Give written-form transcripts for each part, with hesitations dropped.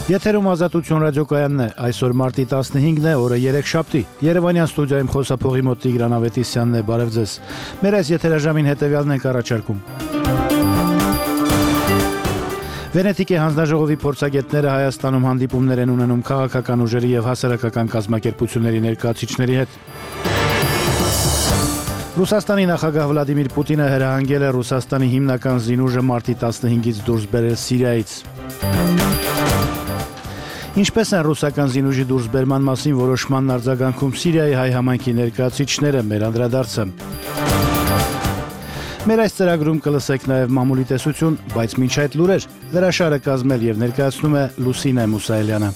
Եթերում Ազատություն ռադիոկայանն է, այսօր մարտի 15-ն է, օրը 3 շաբթի։ Երևանյան ստուդիայում խոսափողի մոտ Տիգրան Ավետիսյանն է, բարև ձեզ։ Մեր այս եթերաժամին հետևյալն ենք առաջարկում։ Վենետիկի հանձնաժողովի փորձագետները Հայաստանում հանդիպումներ են ունենում քաղաքական ուժերի եւ հասարակական կազմակերպությունների ներկայացուցիչների հետ։ Ռուսաստանի նախագահ Վլադիմիր Պուտինը հրահանգել է Ռուսաստանի հիմնական զինուժը մարտի 15-ից դուրս բերել Սիրիայից։ Ինչպես են ռուսական զինուժի դուրսբերման մասին որոշման արձագանքում Սիրիայի հայ համայնքի ներկայացուցիչները, մեր անդրադարձը։ Մեր այս ծրագրում կլսեք նաև մամուլի տեսություն, բայց մինչ այդ լուրեր, հրաշարը կազմել եւ ներկայացնում է Լուսինե Մուսայելյանը։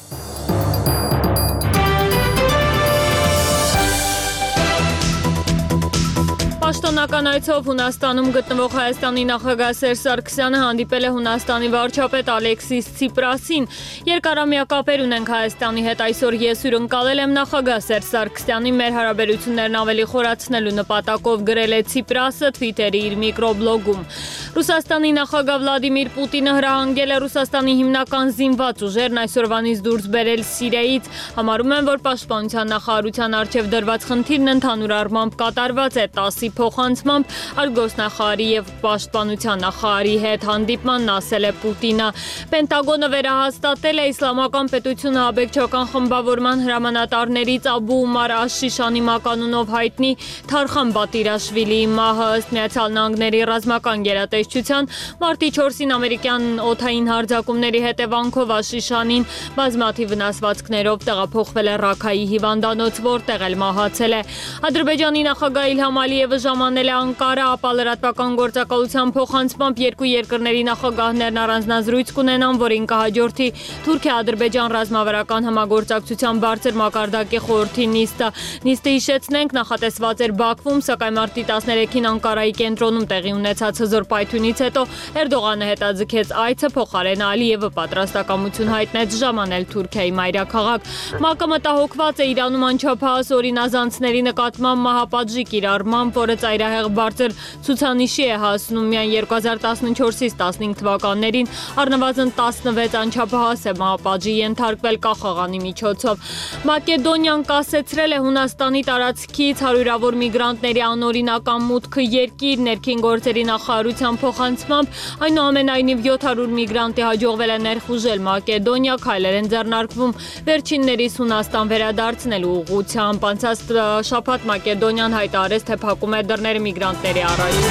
Պաշտոնական այցով Հունաստանում գտնվող Հայաստանի նախագահ Սերժ Սարգսյանը հանդիպել է Հունաստանի վարչապետ Ալեքսիս Ցիպրասին։ Երկարամյա կապեր ունենք Հայաստանի հետ, այսօր ես հյուրընկալել եմ նախագահ Սերժ Սարգսյանին, մեր հարաբերություններն ավելի խորացնելու նպատակով գրել է Ցիպրասը Twitter-ի իր միկրոբլոգում։ Ռուսաստանի նախագահ Վլադիմիր Պուտինը հրահանգել է Ռուսաստանի հիմնական զինված ուժերն այսօրվանից դուրս բերել Սիրիայից։ Համարում են, որ Պաշտպանության նախարարության առջև դրված խնդիրն ընդհանուր առմամբ կատարված է 10-ի փոխանցմամբ արտգործնախարարի եւ պաշտպանության նախարարի հետ հանդիպմանն ասել է Պուտինը։ Պենտագոնը վերահաստատել է Իսլամական պետությունը աբեկչական խմբավորման հրամանատարներից Աբու Ումար Աշ-Շիշանի մականունով հայտնի Թարխան Բատիրաշվիլիի մահը ըստ Միացյալ Նահանգների ռազմական գերատեսչության մարտի 4-ին ամերիկյան օդային հարձակումների հետևանքով Աշ-Շիշանին բազմաթիվ վնասվածքներով տեղափոխվել է Ռաքայի հիվանդանոց, որտեղ էլ մահացել է։ Ադրբեջանի նախագահ Իլհամ Ալիևը ժամանել է Անկարա, ապա լրատվական գործակալության փոխանցմամբ երկու երկրների նախագահներն առանձնազրույց կունենան, որին կհաջորդի Թուրքիա-Ադրբեջան ռազմավարական համագործակցության բարձր մակարդակի խորհրդի նիստը։ Նիստը, հիշեցնենք, նախատեսված էր Բաքվում, սակայն մարտի 13-ին Անկարայի կենտրոնում տեղի ունեցած հզոր պայթյունից հետո Էրդողանը հետաձգեց այցը, փոխարեն Ալիևը պատրաստակամություն հայտնեց ժամանել Թուրքիայի մայրաքաղաք։ ՄԱԿ-ը մտահոգված է Իրանում անչափահաս օրինազանցների նկատմամբ մահապատժի կիրառմամբ, որը ծայրահեղ բարձր ցուցանիշի է հասնում։ Միայն 2014-ից 15 թվականներին առնվազն 16 անչափահաս է մահապատժի ենթարկվել կախաղանի միջոցով։ Մակեդոնիան կասեցրել է Հունաստանի տարածքից հարյուրավոր միգրանտների անօրինական մուտքը երկիր, ներքին գործերի նախարարության փոխանցմամբ այնուամենայնիվ 700 միգրանտի հաջողվել է ներխուժել Մակեդոնիա, քայլեր են ձեռնարկվում վերջիններիս Հունաստան վերադարձնելու ուղղությամբ։ Անցած շաբաթ Մակեդոնիան հայտարարեց, թե փակում է դռները միգրանտների առաջ։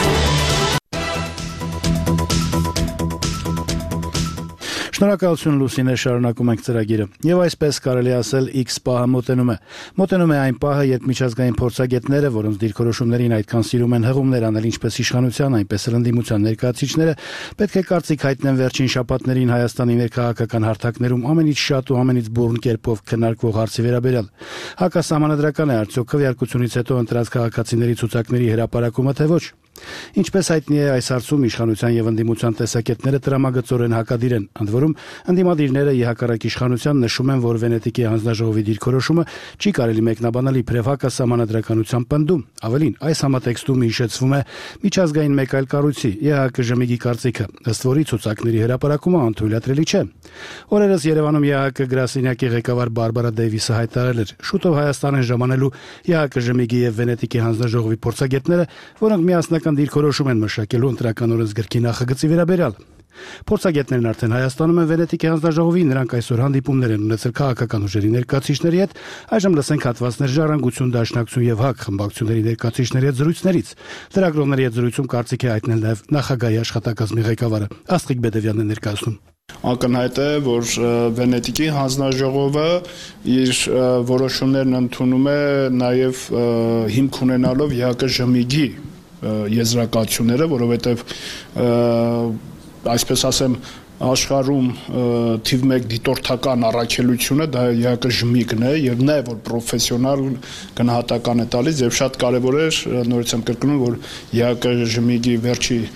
Շնորհակալություն Լուսինե, շարունակում ենք ծրագիրը։ Եվ այսպես կարելի ասել X պահը մոտենում է։ Մոտենում է այն պահը, երբ միջազգային փորձագետները, որոնց դիրքորոշումներին այդքան սիրում են հղումներ անել ինչպես իշխանության, այնպես էլ ընդդիմության ներկայացուցիչները, պետք է կարծիք հայտնեն վերջին շաբաթներին Հայաստանի ներքաղաքական հարթակներում ամենից շատ ու ամենից բուռն կերպով քննարկվող հարցի վերաբերյալ։ Հակասահմանադրական է արդյոք քվեարկությունից հետո ընտրած քաղաքացիների ցուցակների հրապարակումը, թե ոչ։ Ինչպես հայտնի է, այս հարցում իշխանության եւ ընդդիմության տեսակետները տրամագծորեն հակադիր են։ Ընդ որում, ընդդիմադիրները ի հակառակ իշխանության նշում են, որ Վենետիկի հանձնաժողովի դիրքորոշումը չի կարելի մեկնաբանել իբրև հակասահմանադրականության պնդում։ Ավելին, այս համատեքստում հիշեցվում է միջազգային մեկ այլ կառույցի՝ ԵԱՀԿ կարծիքը, ըստ որի ցուցակների հրապարակումը անթույլատրելի չէ։ Օրերս Երևանում ԵԱՀԿ գրասենյակի ղեկավար Բարբարա Դեյվիսը հայտարարել էր. շուտով Հայաստան են ժամանելու ԵԱՀԿ եւ Վենետիկի հանձնաժողովի փորձագետները, որոնք միասնական դիրքորոշում են մշակելու ընտրական օրենսգրքի նախագծի վերաբերյալ։ Փորձագետներն արդեն Հայաստանում են Վենետիկի հանձնաժողովի, նրանք այսօր հանդիպումներ են ունեցել քաղաքական ուժերի ներկայացուցիչների հետ։ Այժմ լսենք հատվածներ Ժառանգություն, Դաշնակցություն եւ ՀԱԿ խմբակցությունների ներկայացուցիչների հետ զրույցներից։ Լրագրողների հետ զրույցում կարծիք է հայտնել նաեւ նախագահի աշխատակազմի ղեկավարը Աստղիկ Բեդևյանն է ներկայացնում։ Ակնհայտ է, որ Վենետիկի հանձնաժողովը իր որոշումներն ընդունում է նաեւ հիմք ունենալով ԵԱՀԿ եզրակացությունները, որովհետեւ այսպես ասեմ աշխարհում թիվ 1 դիտորդական առաքելությունը դա ԵԱՀԿ-ն է եւ նա է, որ պրոֆեսիոնալ գնահատական է տալիս եւ շատ կարեւոր է նորից եմ կրկնում, որ ԵԱՀԿ-ի վերջի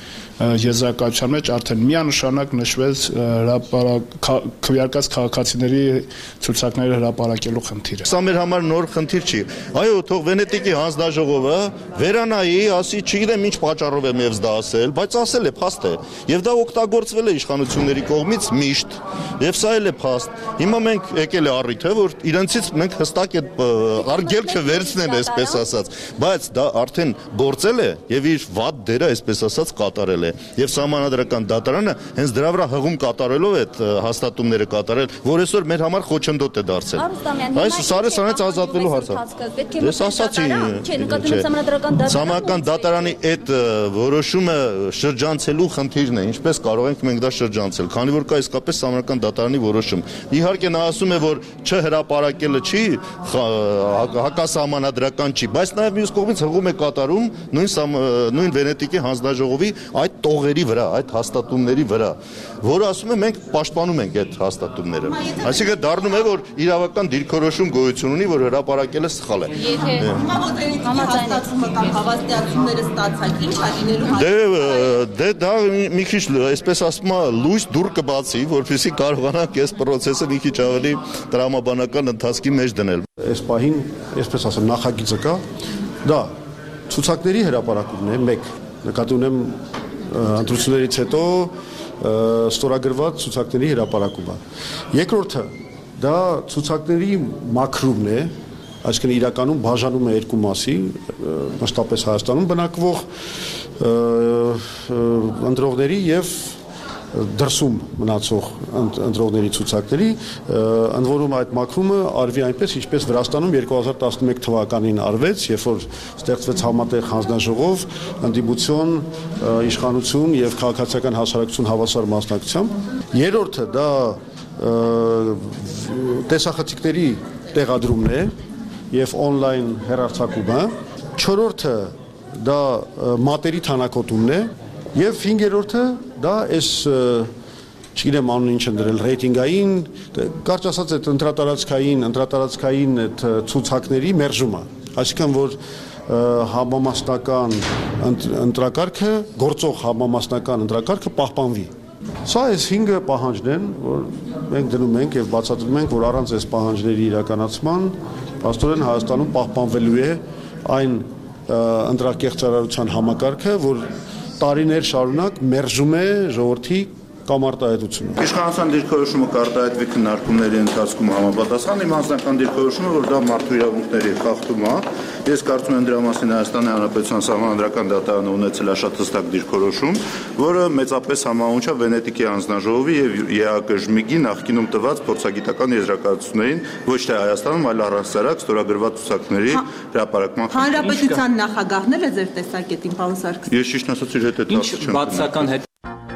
եզրակացության մեջ արդեն միանշանակ նշվեց քվեարկած քաղաքացիների ցուցակները հրապարակելու խնդիրը։ Սա մեր համար նոր խնդիր չի։ Այո, թող Վենետիկի հանձնաժողովը վերանայի, ասի, չգիտեմ ինչ պատճառով եմ ես դա ասել, բայց ասել է, փաստ է։ Եվ դա օգտագործվել է իշխանությունների կողմից միշտ, եւ սա էլ է փաստ։ Հիմա մենք եկել է առիթը, որ իրենցից մենք հստակ այդ արգելքը վերցնեն, այսպես ասած, բայց դա արդեն գործել է եւ իր վատ դերը, այսպես ասած, կատարել է։ Եվ Սահմանադրական դատարանը հենց դրա վրա հղում կատարելով այդ հաստատումները կատարել, որ այսօր մեր համար խոչընդոտ է դարձել։ Այս Սարեսյանից ազատվելու հարցը։ Ես ասացի, Սահմանադրական դատարանի այդ որոշումը շրջանցելու խնդիրն է, ինչպես կարող ենք մենք դա շրջանցել, քանի որ կա իսկապես Սահմանադրական դատարանի որոշում։ Իհարկե նա ասում է, որ չհրապարակելը չի հակասահմանադրական չի, բայց նաև մյուս կողմից հղում է կատարում նույն Վենետիկի հանձնաժողովի այդ տողերի վրա, այդ հաստատումների վրա, որը ասում է մենք պաշտպանում ենք այդ հաստատումները։ Այսինքն դառնում է, որ իրավական դիրքորոշում գոյություն ունի, որ հրապարակելը սխալ է։ Համաձայնությունը կամ հավաստիացումները ստացած ինչ ալինելու Դե դա մի քիչ, այսպես ասում եմ, լույս դուր կբացի, որպեսզի կարողանանք այս process-ը մի քիչ ավելի տրամաբանական ընթացքի մեջ դնել։ Այս պահին, այսպես ասեմ, նախագիծը կա, դա ցուցակների հրապարակումն է, մեկ, նկատի ունեմ ընտրություններից հետո ստորագրված ցուցակների հրապարակումը։ Երկրորդը դա ցուցակների մաքրումն է, այսինքն իրականում բաժանում է երկու մասի, մշտապես Հայաստանում բնակվող ընտրողների եւ դրսում մնացող ընտրողների ցուցակների, ընդ որում այդ մաքրումը արվի այնպես, ինչպես Վրաստանում 2011 թվականին արվեց, երբ որ ստեղծվեց համատեղ հանձնաժողով, ընդդիմություն, իշխանություն եւ քաղաքացիական հասարակություն հավասար մասնակցությամբ։ Երրորդը դա տեսախցիկների տեղադրումն է եւ on-line հեռարձակումը։ Չորրորդը դա մատերի թանաքոտումն է եւ հինգերորդը դա այս չգիտեմ անուն ինչ են դրել ռեյտինգային, կարճ ասած այդ ընտրատարածքային այդ ցուցակների մերժումը, այսինքն որ համամասնական ընտրակարգը, գործող համամասնական ընտրակարգը պահպանվի։ Սա այս 5 պահանջն են, որ մենք դնում ենք եւ բացատրում ենք, որ առանց այս պահանջների իրականացման աստորեն Հայաստանում պահպանվելու է այն ընտրակեղծարարության համակարգը, որ տարիներ շարունակ մերժում է ժողովրդի կամ արտահայտությունը։ Իշխանության դիրքորոշումը կարտահայտվի քննարկումների ընթացքում համապատասխան, իմ անձնական դիրքորոշումը, որ դա մարդու իրավունքների խախտում է, ես կարծում եմ դրա մասին Հայաստանի Հանրապետության Սահմանադրական դատարանը ունեցել է շատ հստակ դիրքորոշում, որը մեծապես համահունչ է Վենետիկի հանձնաժողովի եւ ԵԱԿ-ի նախկինում տված փորձագիտական եզրակացություններին, ոչ թե Հայաստանում, այլ առհասարակ ստորագրված ցուցակների հրապարակման։ Հանրապետության նախագահն է ձեր տեսակետին, պարոն Սարգսյան։ Ես ճիշտ ասած իր հետ Ինչ բացական հետ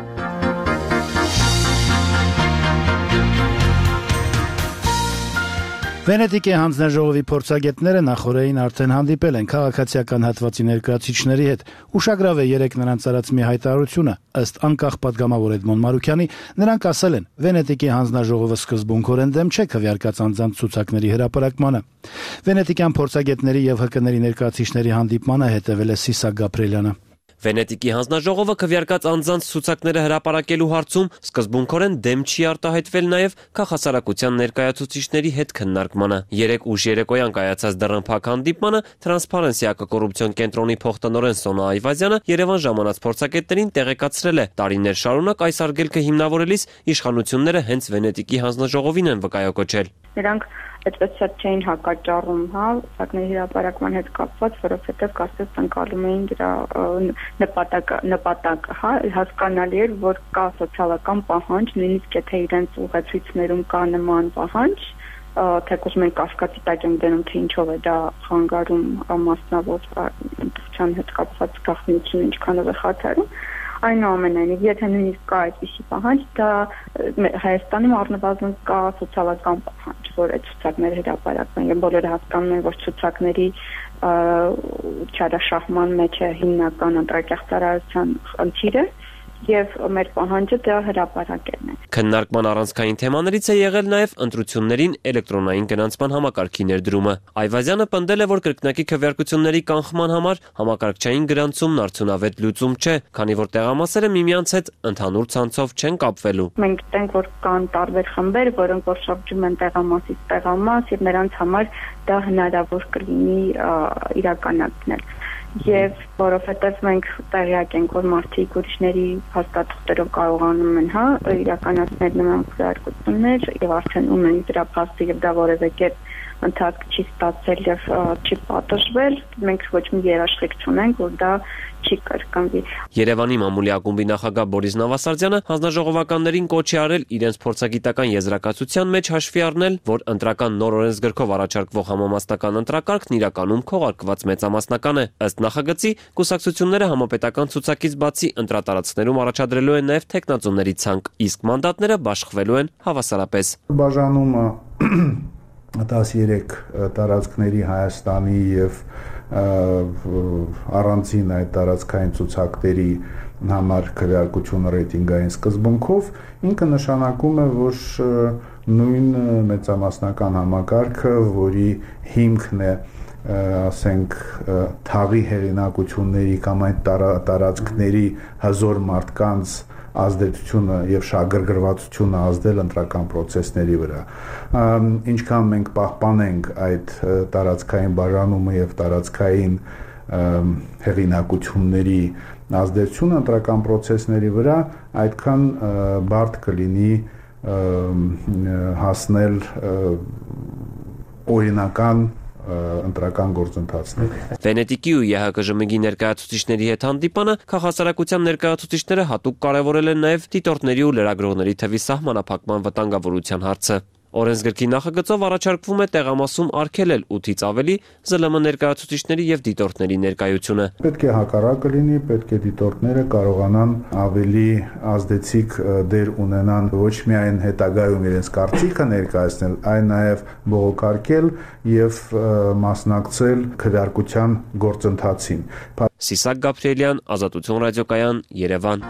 Վենետիկի հանձնաժողովի փորձագետները նախորդին արդեն հանդիպել են քաղաքացիական հատվածի ներկայացուցիչների հետ։ Ուշագրավ է երեք նրանց արած մի հայտարարությունը, ըստ անկախ պատգամավոր Էդմոն Մարուքյանի, նրանք ասել են. Վենետիկի հանձնաժողովը սկզբունքորեն դեմ չէ քվեարկած անձանց ցուցակների հրապարակմանը։ Վենետիկյան փորձագետների եւ ՀԿ-ների ներկայացուցիչների հանդիպմանը հետևել է Սիսակ Գաբրելյանը։ Վենետիկի հանձնաժողովը քվեարկած անձանց ցուցակները հրապարակելու հարցում սկզբունքորեն դեմ չի արտահայտվել նաև քաղաքասարակության ներկայացուցիչների հետ քննարկմանը։ Երեկ ուշ երեկոյան կայացած դռնփակ հանդիպմանը Transparency կոռուպցիոն կենտրոնի փոխտնօրեն Սոնա Այվազյանը Երևան ժամանած փորձագետներին տեղեկացրել է. տարիներ շարունակ այս արգելքը հիմնավորելիս իշխանությունները հենց Վենետիկի հանձնաժողովին են վկայակոչել։ Նրանք այդպես շատ չէին հակաճառում, ցուցակների հրապարակման հետ կապված, որովհետև կարծես ընկալում էին դրա նպատակը, հասկանալի էր, որ կա սոցիալական պահանջ, նույնիսկ եթե իրենց ուղեցույցներում կա նման պահանջ, թեկուզ մենք կասկածի տակ ենք դնում, թե ինչով է դա խանգարում մասնավոր ընտրության հետ կապված գաղտնիությունը ինչքանով է խաթարում։ Այնուամենայնիվ, եթե նույնիսկ կա այդպիսի պահանջ, դա Հայաստանում առնվազն կա սոցիալական պահանջ, որ այդ ցուցակները հրապարակվեն, եւ բոլորը հասկանում են, որ ցուցակների չարաշահման մեջ է հիմնական ընտրակեղծարարության խնդիրը, եւ մեր պահանջը դա հրապարակելն է։ Քննարկման առանցքային թեմաներից է եղել նաև ընտրություններին էլեկտրոնային գնացման համակարգի ներդրումը։ Այվազյանը պնդել է, որ կրկնակի քվեարկությունների կանխման համար համակարգչային գրանցումն արդյունավետ լուծում չէ, քանի որ տեղամասերը միմյանց հետ ընդհանուր ցանցով չեն կապվելու։ Մենք գիտենք, որ կան տարբեր խմբեր, որոնք որ շրջում են տեղամասից տեղամաս եւ նրանց համար դա հնարավոր կլինի իրականացնել։ Եվ որովհետև մենք տեղյակ ենք, որ մարդիկ ուրիշների հաստատություններով կարողանում են իրականացնել նման քվեարկություններ եւ արդեն ունեն դրա փաստը եւ դա որևէ կերպ ընթացք չի ստացել եւ չի պատժվել, մենք ոչ մի երաշխիք չունենք, որ դա չի կրկնվի։ Երևանի մամուլի ակումբի նախագահ Բորիս Նավասարդյանը հանձնաժողովականներին կոչ է արել իրենց փորձագիտական եզրակացության մեջ հաշվի առնել, որ ընտրական նոր օրենսգրքով առաջարկվող համամասնական ընտրակարգն իրականում քողարկված մեծամասնական է։ Ըստ նախագծի, կուսակցությունները համապետական ցուցակից բացի ընտրատարածքներում առաջադրելու են նաև թեկնածուների ցանկ, իսկ մանդատները բաշխվելու են հավասարապես։ Բաժանումը 13 տարածքների Հայաստանի եւ առանցին այդ տարածքային ցուցակների համար քվեարկությունը ռեյտինգային սկզբունքով ինքը նշանակում է, որ նույն մեծամասնական համակարգը, որի հիմքն է ասենք թաղի հեղինակությունների կամ այդ տարածքների հզոր մարդկանց ազդեցությունը եւ շահագրգռվածությունը ազդել ընտրական process-ների վրա։ Ինչքան մենք պահպանենք այդ տարածքային բաժանումը եւ տարածքային հեղինակությունների ազդեցությունը ընտրական process-ների վրա, այդքան բարդ կլինի հասնել օրինական ընտրական գործընթացների։ Վենետիկի ու ԵՀԿԺՄԳ-ի ներկայացուցիչների հետ հանդիպանը քաղաքասարակության ներկայացուցիչները հատուկ կարևորել են նաև դիտորդների ու լրագրողների թվի սահմանափակման վտանգավորության հարցը։ Օրենսգրքի նախագծով առաջարկվում է տեղամասում արգելել 8-ից ավելի ԶԼՄ ներկայացուցիչների եւ դիտորդների ներկայությունը։ Պետք է հակառակը լինի, պետք է դիտորդները կարողանան ավելի ազդեցիկ դեր ունենան ոչ միայն հետագայում իրենց կարծիքը ներկայացնել, այլ նաեւ բողոքարկել եւ մասնակցել քվեարկության գործընթացին։ Սիսակ Գաբրիելյան, Ազատություն ռադիոկայան, Երևան։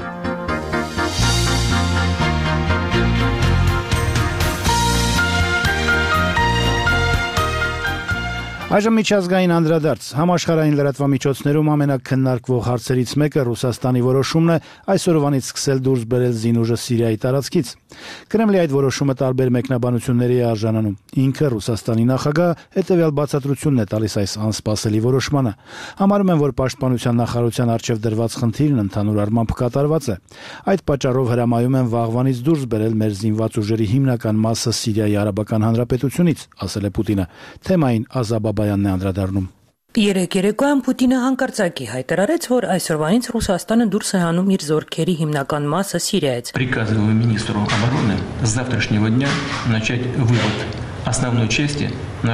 Այժմ միջազգային անդրադարձ։ Համաշխարհային լրատվամիջոցներում ամենակննարկվող հարցերից մեկը Ռուսաստանի որոշումն է այսօրվանից սկսել դուրս բերել զինուժը Սիրիայի տարածքից։ Կրեմլի այդ որոշումը տարբեր մեկնաբանությունների է արժանանում։ Ինքը Ռուսաստանի նախագահ հետևյալ բացատրությունն է տալիս այս անսպասելի որոշմանը։ Համարում են, որ պաշտպանության նախարարության առջև դրված խնդիրն ընդհանուր առմամբ կատարված է։ Այդ պատճառով հրամայում են վաղվանից դուրս բերել մեր զինված ուժերի հիմնական մասը Սիրիայի Արաբական Հանրապետությունից, ասել է Պուտինը։ Թեմային Ազաբաբայանն է անդրադառնում։ Երեկ երեկոյան Պուտինը հանկարծակի հայտարարեց, որ այսօրվանից Ռուսաստանը դուրս է հանում իր զորքերի հիմնական մասը Սիրիայից։ Приказываю министру обороны с завтрашнего дня начать вывод основной части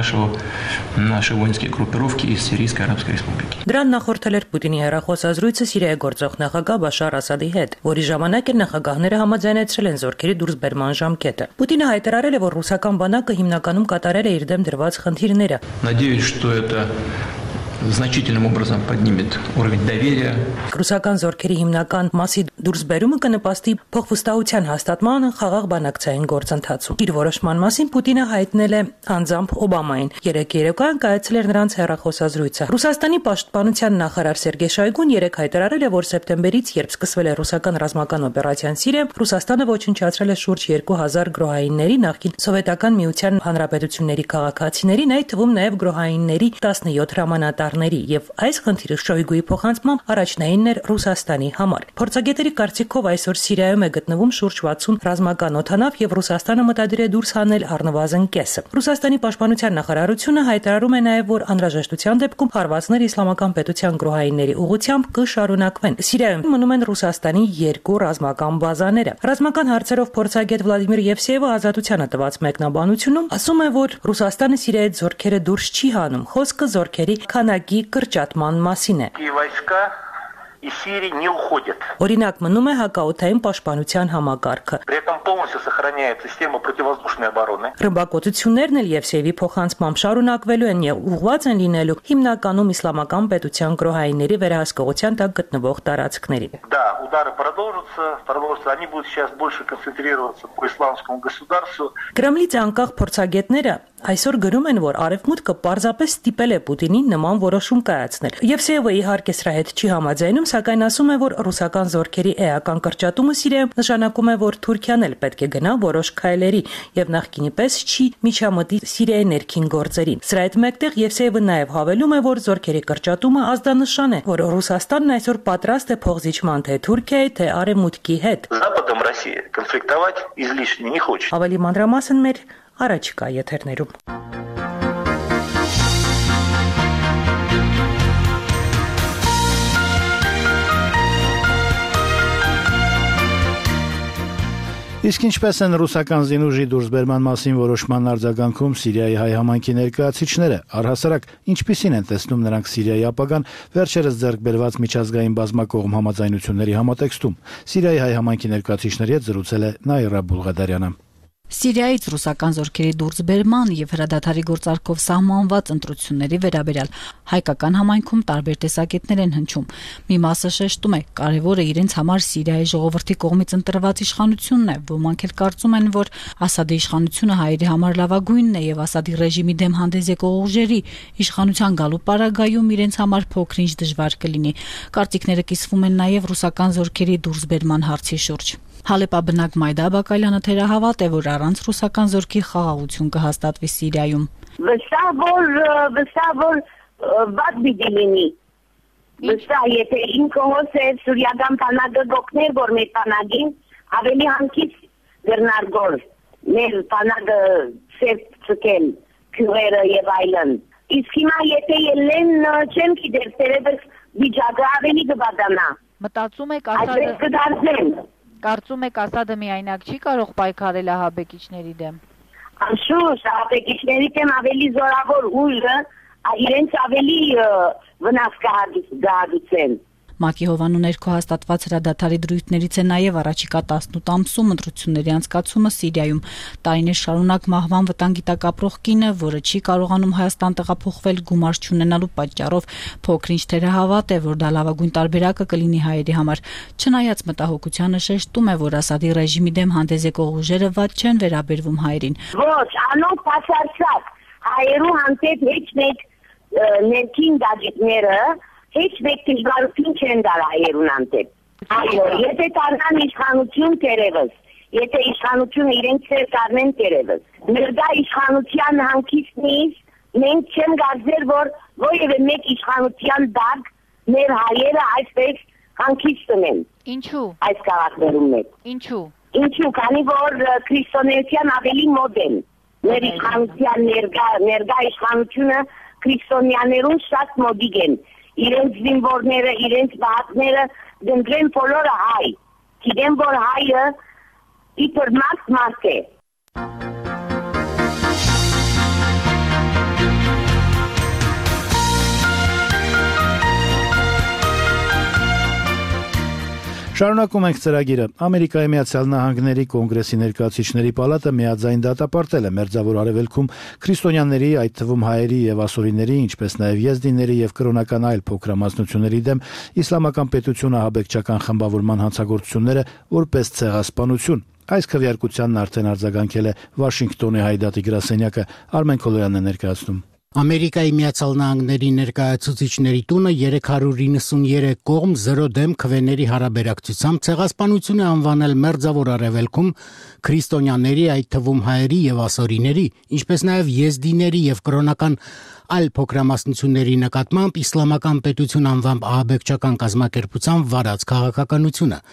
нашей воинской группировки из Сирийской Арабской Республики. Դրան նախորդել էր Պուտինի հեռախոսազրույցը Սիրիայի գործող նախագահ Բաշար Ասադի հետ, որի ժամանակ էլ նախագահները համաձայնեցրել են зորքերի դուրսբերման ժամկետը։ Պուտինը հայտարարել է, որ ռուսական բանակը հիմնականում կատարել է իր դեմ դրված խնդիրները։ Надеюсь, что это значительным образом поднимет уровень доверия. Ռուսական զորքերի հիմնական մասի դուրսբերումը կնպաստի փոխվստահության հաստատմանը խաղաղ բանակցային գործընթացում։ Իր որոշման մասին Պուտինը հայտնել է անձամբ Օբամային։ Երեկ երեկոյան կայացել էր նրանց հեռախոսազրույցը։ Ռուսաստանի պաշտպանության նախարար Սերգեյ Շոյգուն երեկ հայտարարել է, որ սեպտեմբերից, երբ սկսվել է ռուսական ռազմական օպերացիան Սիրիայում, Ռուսաստանը ոչնչացրել է շուրջ 2000 գրոհայինների, նախկին Սովետական միության հանրապետությունների քաղաքացիներին, այդ թվում նաև գրոհայինների 17 հրամանատարների, եւ այս խնդիրը Շոյգուի փոխանցմամբ առաջնայինն էր Ռուսաստանի համար։ Փորձագետերի կարծիքով այսօր Սիրիայում է գտնվում շուրջ 60 ռազմական օդանավ եւ Ռուսաստանը մտադիր է դուրս հանել առնվազն կեսը։ Ռուսաստանի պաշտպանության նախարարությունը հայտարարում է նաեւ, որ անհրաժեշտության դեպքում հարվածներ իսլամական պետության գրոհայինների ուղղությամբ կշարունակվեն։ Սիրիայում մնում են Ռուսաստանի 2 ռազմական բազաները։ Ռազմական հարցերով փորձագետ Վլադիմիր Եվսեևը Ազատությանը տված մեկնաբանությունում ասում է, որ Ռուսաստանը Սիրիայից զորքերը դուրս չի հանում, խոսքը զորքերի քանակի կրճատման մասին է։ из Сирии не уходят. Օրինակ մնում է հակաօդային պաշտպանության համակարգը։ При этом полностью сохраняет система противовоздушной обороны. Ռմբակոծություններն էլ Եվսեևի փոխանցմամբ շարունակվելու են եւ ուղղված են լինելու հիմնականում իսլամական պետության գրոհայինների վերահսկողության տակ գտնվող տարածքներին։ Да, удары продолжатся, они будут сейчас больше концентрироваться по исламскому государству. Կրեմլից անկախ փորձագետները այսօր գրում են, որ Արևմուտքը պարզապես ստիպել է Պուտինին նման որոշում կայացնել։ Եվսեևը իհարկե սրա հետ չի համաձայնում, սակայն ասում է, որ ռուսական զորքերի էական կրճատումը Սիրիայում նշանակում է, որ Թուրքիան էլ պետք է գնա որոշ քայլերի եւ նախկինի պես չի միջամտի Սիրիայի ներքին գործերին։ Սրա հետ մեկտեղ Եվսեևը նաեւ հավելում է, որ զորքերի կրճատումը ազդանշան է, որ Ռուսաստանն այսօր պատրաստ է փոխզիջման թե Թուրքիայի, թե Արևմուտքի հետ։ Западом Россия конфликтовать излишне не хочет. Ավելի մանրամասն մեր առաջիկա եթերներում։ Իսկ ինչպես են ռուսական զինուժի դուրսբերման մասին որոշման արձագանքում Սիրիայի հայ համայնքի ներկայացուցիչները, առհասարակ ինչպիսին են տեսնում նրանք Սիրիայի ապագան վերջերս ձեռք բերված միջազգային բազմակողմ համաձայնությունների համատեքստում։ Սիրիայի հայ համայնքի ներկայացուցիչների հետ զրուցել է Նաիրա Բուլղադարյանը։ Սիրիայից ռուսական զորքերի դուրսբերման եւ հրադադարի գործարկով սահմանված ընտրությունների վերաբերյալ հայկական համայնքում տարբեր տեսակետներ են հնչում։ Մի մասը շեշտում է, կարևորը իրենց համար Սիրիայի ժողովրդի կողմից ընտրված իշխանությունն է, ոմանք էլ կարծում են, որ Ասադի իշխանությունը հայերի համար լավագույնն է եւ Ասադի ռեժիմի դեմ հանդես եկող ուժերի իշխանության գալու պարագայում իրենց համար փոքր-ինչ դժվար կլինի։ Կարծիքները կիսվում են նաեւ ռուսական զորքերի դուրսբերման հարցի շուրջ։ Հալեպա բնակ Մայդա Բակալյանը թերահավատ է, որ առանց ռուսական զորքի խաղաղություն կհաստատվի Սիրիայում։ Վստահ որ բաց պիտի լինի։ Վստահ, եթե ինքը հոսեր սուրիական բանակը գոքներ, որ մեր բանակին ավելի հանգիստ դեռնարգոր, մեր բանակը սև ծկել, քյուրերը եւ այլն։ Իսկ հիմա եթե ելեն չեմ գիտեր, տերևս վիճակը ավելի կբադանա։ Մտածում եք Այսպես կդարձնեն։ Կարծում եք Ասադը միայնակ չի կարող պայքարել ահաբեկիչների դեմ։ Անշուշտ, ահաբեկիչների դեմ ավելի զորավոր ուժը իրենց ավելի վնաս կհագուցեն։ ՄԱԿ-ի հովանու ներքո հաստատված հրադադարի դրույթներից է նաև առաջիկա 18 ամսում ընտրությունների անցկացումը Սիրիայում։ Տարիներ շարունակ մահվան վտանգի տակ ապրող կինը, որը չի կարողանում Հայաստան տեղափոխվել գումար չունենալու պատճառով, փոքր-ինչ թերահավատ է, որ դա լավագույն տարբերակը կլինի հայերի համար։ Չնայած մտահոգությանը շեշտում է, որ Ասադի ռեժիմի դեմ հանդես եկող ուժերը վատ չեն վերաբերվում հայերին։ Ոչ, անոնք բացարձակ հայերու հանդեպ ոչ մեկ ներքին դաջիկները Heç մեկ դժվարություն չեն դար հայերուն անտեպ։ Այո, եթե դառնան իշխանություն տերևս, եթե իշխանությունը իրենց ծեր դառնեն տերևս, ներկա իշխանության հանգիստնից մենք չեմ կարծել, որ որևէ մեկ իշխանության դակ մեր հայերը այսպես հանգիստ ունեն։ Ինչու։ Այս քաղաքներում մեկ։ Ինչու։ Ինչու, քանի որ քրիստոնեության ավելի մոտ են։ Մեր իշխանության ներկա իշխանությունը քրիստոնյաներուն շատ մոդիկ են։ Իրենց զինվորները, իրենց բահակները դնդրեն բոլորը հայ։ Գիտեմ, որ հայը իբր մարդ է։ Շարունակում ենք ծրագիրը։ Ամերիկայի Միացյալ Նահանգների կոնգրեսի ներկայացուցիչների պալատը միաձայն դատապարտել է Մերձավոր Արևելքում քրիստոնյաների, այդ թվում հայերի եւ ասորիների, ինչպես նաեւ եզդիների եւ կրոնական այլ փոքրամասնությունների դեմ իսլամական պետություն ահաբեկչական խմբավորման հանցագործությունները որպես ցեղասպանություն։ Այս քվեարկությանն արդեն արձագանքել է Վաշինգտոնի հայդատի գրասենյակը։ Արմեն Քոլոյանն է ներկայացնում։ Ամերիկայի Միացյալ Նահանգների ներկայացուցիչների տունը 393 կողմ 0 դեմ քվեների հարաբերակցությամբ ցեղասպանություն է անվանել Մերձավոր Արևելքում քրիստոնյաների, այդ թվում հայերի եւ ասորիների, ինչպես նաեւ եզդիների եւ կրոնական այլ փոքրամասնությունների նկատմամբ իսլամական պետություն անվամբ ահաբեկչական կազմակերպության վարած քաղաքականությունը։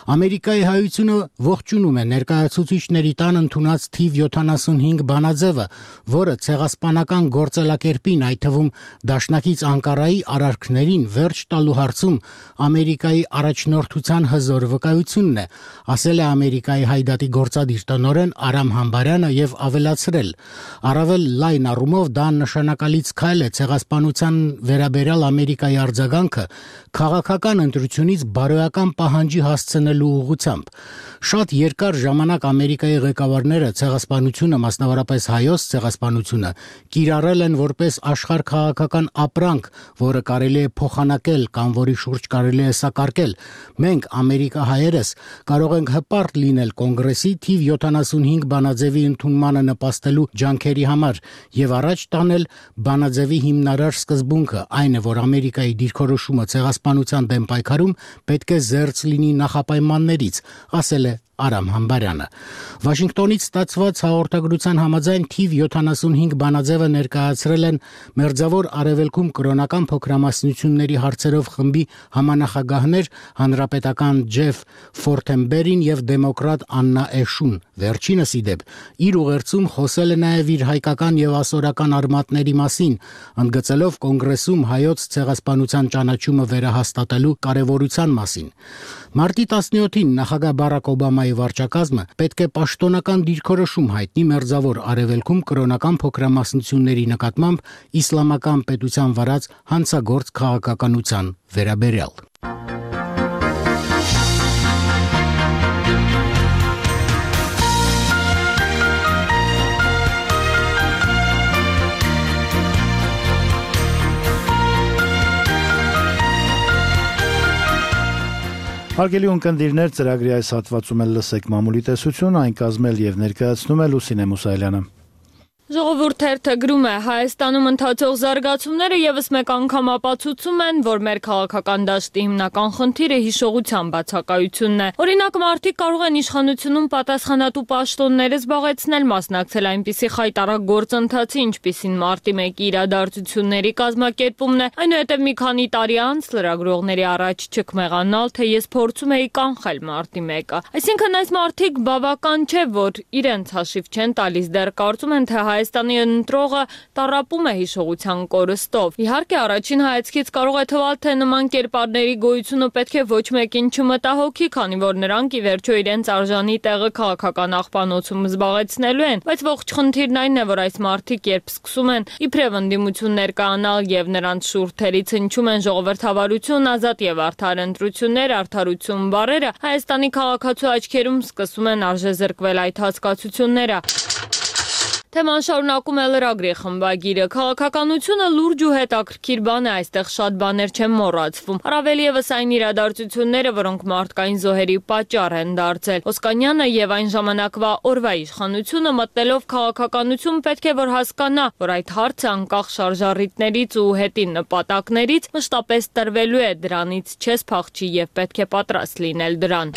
Ամերիկայի հայությունը ողջունում է ներկայացուցիչների տան ընդունած թիվ 75 բանաձևը, որը ցեղասպանական գործելակերպին, այդ թվում դաշնակից Անկարայի արարքներին վերջ տալու հարցում Ամերիկայի առաջնորդության հզոր վկայությունն է, ասել է Ամերիկայի հայդատի գործադիր տնօրեն Արամ Համբարյանը եւ ավելացրել. առավել լայն առումով դա նշանակալից քայլ է ցեղասպանության վերաբերյալ Ամերիկայի արձագանքը քաղաքական ընտրությունից բարոյական պահանջի հասցնելու ուղղությամբ։ Շատ երկար ժամանակ Ամերիկայի ղեկավարները ցեղասպանությունը, մասնավորապես հայոց ցեղասպանությունը, կիրառել են որպես աշխարհ քաղաքական ապրանք, որը կարելի է փոխանակել կամ որի շուրջ կարելի է սակարկել։ Մենք ամերիկահայերս կարող ենք հպարտ լինել կոնգրեսի թիվ 75 բանաձևի ընդունմանը նպաստելու ջանքերի համար եւ առաջ տանել բանաձևի հիմնարար սկզբունքը, այն է, որ Ամերիկայի դիրքորոշումը ցեղասպանության դեմ պայքարում պետք է զերծ լինի նախապայմաններից, ասել է Արամ Համբարյանը։ Վաշինգտոնից ստացված հաղորդագրության համաձայն թիվ 75 բանաձևը ներկայացրել են Մերձավոր Արևելքում կրոնական փոքրամասնությունների հարցերով խմբի համանախագահներ հանրապետական Ջեֆ Ֆորթենբերին եւ դեմոկրատ Աննա Էշուն։ Վերջինս ի դեպ իր ուղերձում խոսել է նաեւ իր հայկական եւ ասորական արմատների մասին, ընդգծելով կոնգրեսում հայոց ցեղասպանության ճանաչումը վերահաստատելու կարեւորության մասին։ Մարտի 17-ին նախագահ Բարակ Օբամայի վարչակազմը պետք է պաշտոնական դիրքորոշում հայտնի Մերձավոր Արևելքում կրոնական փոքրամասնությունների նկատմամբ իսլամական պետության վարած հանցագործ քաղաքականության վերաբերյալ։ Հարգելի ունկնդիրներ, ծրագրի այս հատվածում էլ լսեք մամուլի տեսություն, այն կազմել եւ ներկայացնում է Լուսինե Մուսայելյանը։ Ժողովուրդ թերթը գրում է. Հայաստանում ընթացող զարգացումները եւս մեկ անգամ ապացուցում են, որ մեր քաղաքական դաշտի հիմնական խնդիրը հիշողության բացակայությունն է։ Օրինակ, մարդիկ կարող են իշխանությունում պատասխանատու պաշտոններ զբաղեցնել, մասնակցել այնպիսի խայտառակ գործընթացի, ինչպիսին մարտի 1-ի իրադարձությունների կազմակերպումն է, այնուհետև մի քանի տարի անց լրագրողների առաջ չքմեղանալ, թե ես փորձում էի կանխել մարտի 1-ը։ Այսինքն այս մարդիկ բավական չէ, որ իրենց հաշիվ չեն տալիս, դեռ կարծում են, թե Հայաստանի ընտրողը տառապում է հիշողության կորստով։ Իհարկե, առաջին հայացքից կարող է թվալ, թե նման կերպարների գոյությունը պետք է ոչ մեկին չմտահոգի, քանի որ նրանք ի վերջո իրենց արժանի տեղը քաղաքական աղբանոցում զբաղեցնելու են, բայց ողջ խնդիրն այն է, որ այս մարդիկ երբ սկսում են իբրև ընդդիմություն ներկայանալ եւ նրանց շուրթերից հնչում են ժողովրդավարություն, ազատ եւ արդար ընտրություններ, արդարություն բառերը, Հայաստանի քաղաքացու աչքերում սկսում են արժեզրկվել այդ հասկացությունները։ Թեման շարունակում է լրագրի խմբագիրը։ Քաղաքականությունը լուրջ ու հետաքրքիր բան է, այստեղ շատ բաներ չեն մոռացվում։ Առավել եւս այն իրադարձությունները, որոնք մարդկային զոհերի պատճառ են դարձել։ Օսկանյանը եւ այն ժամանակվա օրվա իշխանությունը մտնելով քաղաքականություն պետք է որ հասկանա, որ այդ հարցը անկախ շարժառիթներից ու հետի նպատակներից մշտապես տրվելու է, դրանից չես փախչի եւ պետք է պատրաստ լինել դրան։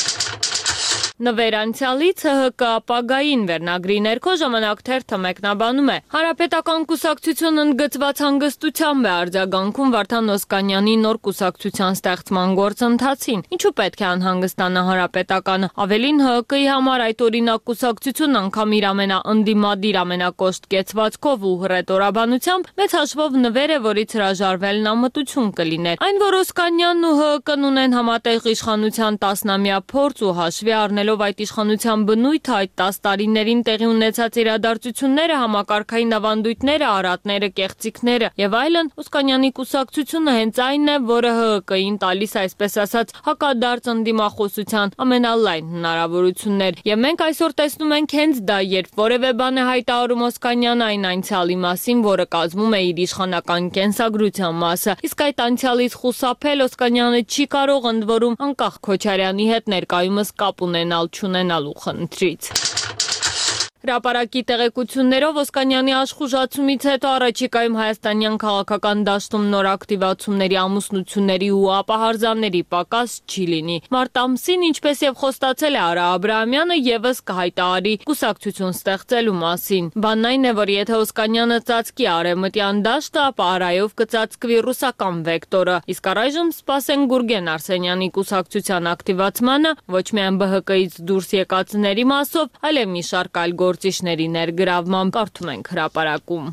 Նվեր անցյալից ՀՀԿ ապագային վերնագրի ներքո Ժամանակ թերթը մեկնաբանում է. Հանրապետական կուսակցությունն ընդգծված հանգստությամբ է արձագանքում Վարդան Օսկանյանի նոր կուսակցության ստեղծման գործընթացին։ Ինչու պետք է անհանգստանա Հանրապետականը։ Ավելին ՀՀԿ-ի համար այդ օրինակ կուսակցությունն անգամ իր ամենաընդդիմադիր ամենակոշտ կեցվածքով ու հռետորաբանությամբ մեծ հաշվով նվեր է, որից հրաժարվելն ամտություն կլիներ։ Այն, որ Օսկանյանն ու ՀՀԿ-ն ունեն համատեղ իշխանության 10-ամյա փորձ ու հաշվի առնելով այդ իշխանության բնույթը, այդ 10 տարիներին տեղի ունեցած իրադարձությունները, համակարգային ավանդույթները, արատները, կեղծիքները եւ այլն, Օսկանյանի կուսակցությունը հենց այն է, որը ՀՀԿ-ին տալիս, այսպես ասած, հակադարձ ընդդիմախոսության ամենալայն հնարավորություններ։ Եվ մենք այսօր տեսնում ենք հենց դա, երբ որևէ բան է հայտարարում Օսկանյանը այն անցյալի մասին, որը կազմում է իր իշխանական կենսագրության մասը։ Իսկ այդ անցյալից խուսափել Օսկանյանը չի կարող, ընդ որում անկախ Քոչարյանի հետ ներկայումս կապ ունենալ չունենալու խնդրից։ Հրապարակի տեղեկություններով Օսկանյանի աշխուժացումից հետո առաջիկայում հայաստանյան քաղաքական դաշտում նոր ակտիվացումների, ամուսնությունների ու ապահարզանների պակաս չի լինի։ Մարտ ամսին, ինչպես եւ խոստացել է Արա Աբրահամյանը, եւս կհայտարարի կուսակցություն ստեղծելու մասին։ Բանն այն է, որ եթե Օսկանյանը ծածկի արևմտյան դաշտը, ապա Արայով կծածկվի ռուսական վեկտորը։ Իսկ առայժմ սպասեն Գուրգեն Արսենյանի կուսակցության ակտիվացմանը, ոչ միայն ԲՀԿ-ից դուրս եկածների մասով, այլև մի շարք այլ գործիչների ներգրավմամբ, կարդում ենք հրապարակում։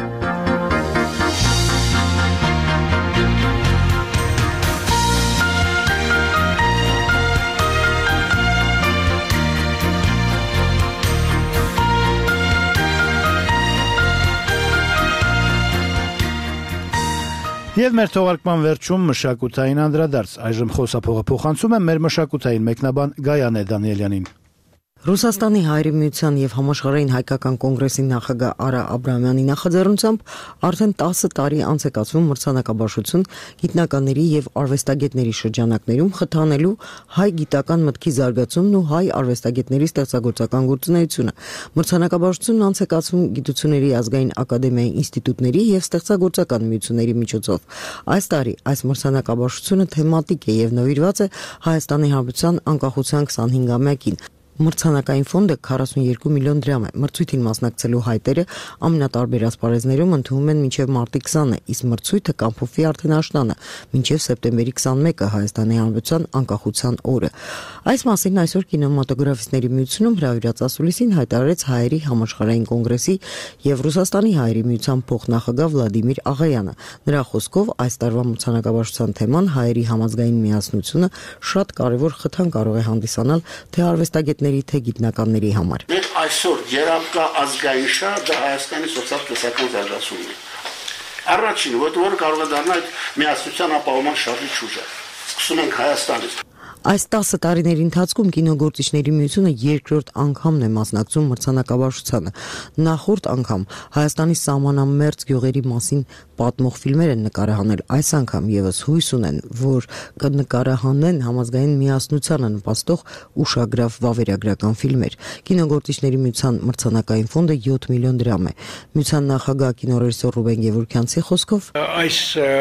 Եվ մեր թողարկման վերջում մշակութային անդրադարձ։ Այժմ խոսափողը փոխանցում եմ մեր մշակութային մեկնաբան Գայանե Դանիելյանին։ Ռուսաստանի Հայերի միության եւ Համաշխարհային հայկական կոնգրեսի նախագահ Արա Աբրահամյանի նախաձեռնությամբ արդեն 10 տարի անց է կացվում մրցանակաբաշխություն գիտնականների եւ արվեստագետների շրջանակներում խթանելու հայ գիտական մտքի զարգացումն ու հայ արվեստագետների ստեղծագործական գործունեությունը։ Մրցանակաբաշխությունն անց է կացվում Գիտությունների ազգային ակադեմիայի ինստիտուտների եւ ստեղծագործական միությունների միջոցով։ Այս տարի այս մրցանակաբաշխությունը թեմատիկ է եւ նվիրված է Հայաստանի Հանրապետության անկախության 25-ամյակին։ Մրցանակային ֆոնդը 42 միլիոն դրամ է։ Մրցույթին մասնակցելու հայտերը ամենատարբեր ասպարեզներում ընդունվում են մինչև մարտի 20-ը, իսկ մրցույթը կամփոփվի արդեն աշնանը, մինչև սեպտեմբերի 21-ը Հայաստանի Հանրապետության անկախության օրը։ Այս մասին այսօր կինեմատոգրաֆիստների միությունում հրավիրած ասուլիսին հայտարարեց Հայերի համաշխարհային կոնգրեսի եւ Ռուսաստանի Հայերի միության փոխնախագահ Վլադիմիր Աղայանը։ Նրա խոսքով այս տարվա մրցանակաբաշխության թեման հայերի համազգային միասնությունը շատ կարևոր խթան կարող է հանդիսանալ թե արվեստագետների թե գիտնականների համար։ Մենք այսօր երապկա ազգային շահ դա Հայաստանի սոցիալ-տնտեսական զարգացումն է։ Առաջին, որը կարող է դառնալ միասնության ապահովման շարժիչ ուժ։ Սկսում ենք Հայաստանից։ Այս 10 տարիների ընթացքում կինոգործիչների միությունը երկրորդ անգամն է մասնակցում մրցանակաբաշխությանը։ Նախորդ անգամ Հայաստանի սահմանամերձ գյուղերի մասին պատմող ֆիլմեր են նկարահանել, այս անգամ եւս հույս ունեն, որ կնկարահանեն համազգային միասնությանը նպաստող ուշագրավ վավերագրական ֆիլմեր։ Կինոգործիչների միության մրցանակային ֆոնդը 7 միլիոն դրամ է։ Միության նախագահ կինոռեժիսոր Ռուբեն Գևորգյանցի խոսքով այս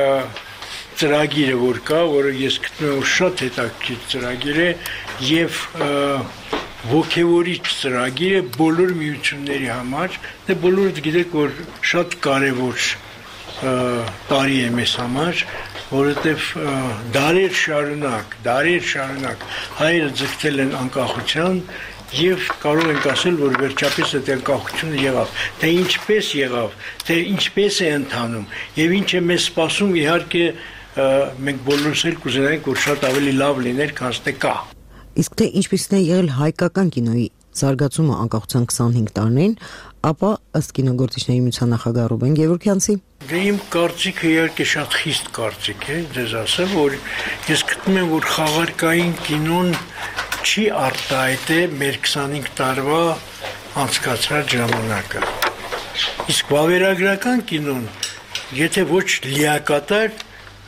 ծրագիրը որ կա, որը ես գտնում եմ շատ հետաքրքիր ծրագիր է եւ ոգևորիչ ծրագիր է բոլոր միությունների համար, դե բոլորը գիտեք, որ շատ կարեւոր տարի է մեզ համար, որովհետեւ դարեր շարունակ հայերը ձգտել են անկախության եւ կարող ենք ասել, որ վերջապես այդ անկախությունը եղավ, թե ինչպես եղավ, թե ինչպես է ընթանում եւ ինչ է մեզ սպասում, իհարկե մենք բոլորս էլ կուզենայինք, որ շատ ավելի լավ լիներ, քան թե կա։ Իսկ թե ինչպիսին է եղել հայկական կինոյի զարգացումը անկախության 25 տարիներին, ապա ըստ կինոգործիչների միության նախագահ Ռուբեն Գևորգյանցի Դե իմ կարծիքը իհարկե շատ խիստ կարծիք է, ձեզ ասեմ, որ ես գտնում եմ, որ խաղարկային կինոն չի արտահայտել մեր 25 տարվա անցկացրած ժամանակը։ Իսկ վավերագրական կինոն, եթե ոչ լիակատար,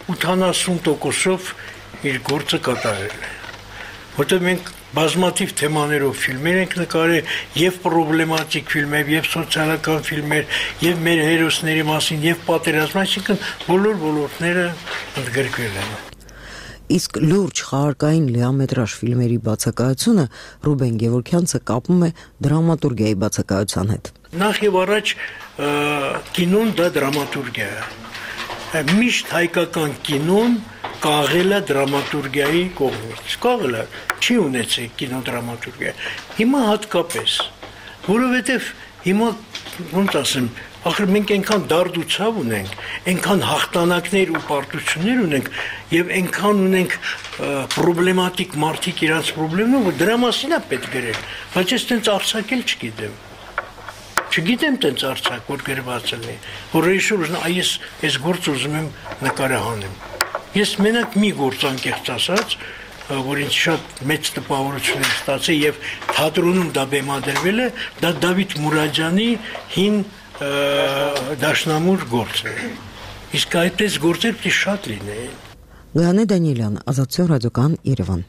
80%-ով իր գործը կատարել է։ Որտեղ մենք բազմաթիվ թեմաներով ֆիլմեր ենք նկարել, եւ պրոբլեմատիկ ֆիլմեր, եւ սոցիալական ֆիլմեր, եւ մեր հերոսների մասին, եւ պատերազմ, այսինքն բոլոր ոլորտները ընդգրկվել են։ Իսկ լուրջ խաղարկային լիամետրաժ ֆիլմերի բացակայությունը Ռուբեն Գևորգյանցը կապում է դրամատուրգիայի բացակայության հետ։ Նախ եւ առաջ կինոն դա դրամատուրգիա է։ Միշտ հայկական կինոն կաղել է դրամատուրգիայի կողմից։ Կաղել է, չի ունեցել կինոդրամատուրգիա։ Հիմա հատկապես, որովհետև հիմա ոնց ասեմ, ախր մենք այնքան դարդ ու ցավ ունենք, այնքան հաղթանակներ ու պարտություններ ունենք եւ այնքան ունենք պրոբլեմատիկ մարդիկ իրաց պրոբլեմներ, որ դրա մասին է պետք գրել, բայց ես տենց արձակել չգիտեմ։ Չգիտեմ տենց արձակ, որ գրված լինի, որ ռեժիսորն այս գործ ուզում եմ նկարահանեմ։ Ես մենակ մի գործ անկեղծ ասած, որ ինձ շատ մեծ տպավորություն է ստացել եւ թատրոնում դա բեմադրվել է, դա Դավիթ Մուրադյանի հին դաշնամուր գործը։ Իսկ այդպես գործեր պետք է շատ լինեին։ Գայանե Դանիելյան, Ազատություն ռադիոկան, Երևան։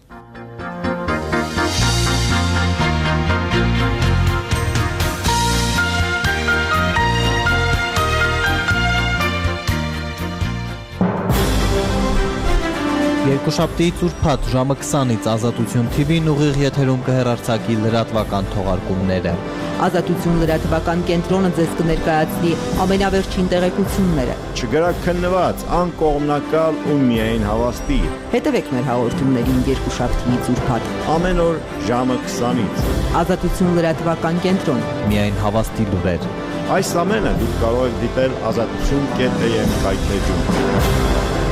Երկուշաբթիից ուրբաթ ժամը 20-ից Ազատություն TV-ն ուղիղ եթերում կհեռարձակի լրատվական թողարկումները։ Ազատություն լրատվական կենտրոնը ձեզ կներկայացնի ամենավերջին տեղեկությունները։ Չգրաքննված, անկողմնակալ ու միայն հավաստի։ Հետևեք մեր հաղորդումներին երկուշաբթիից ուրբաթ ամեն օր ժամը 20-ից։ Ազատություն լրատվական կենտրոն։ Միայն հավաստի լուրեր։ Այս ամենը դուք կարող եք դիտել azatutun.am կայքեջում։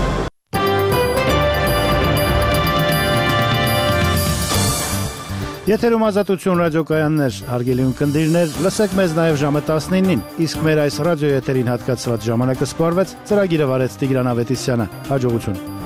Եթերում Ազատություն ռադիոկայաններ, հարգելի ունկնդիրներ, լսեք մեզ նաև ժամը 19-ին, իսկ մեր այս ռադիոեթերին հատկացված ժամանակը սպառվեց, ծրագիրը վարեց Տիգրան Ավետիսյանը, հաջողություն։